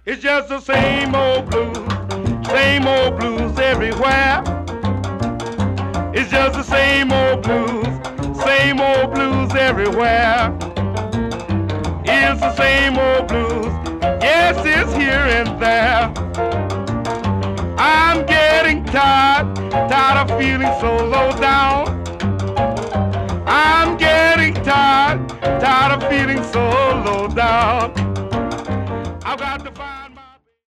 It's just the same old blues everywhere. It's just the same old blues everywhere. It's the same old blues, yes, it's here and there. I'm getting tired of feeling so low down. I'm getting tired of feeling so low down.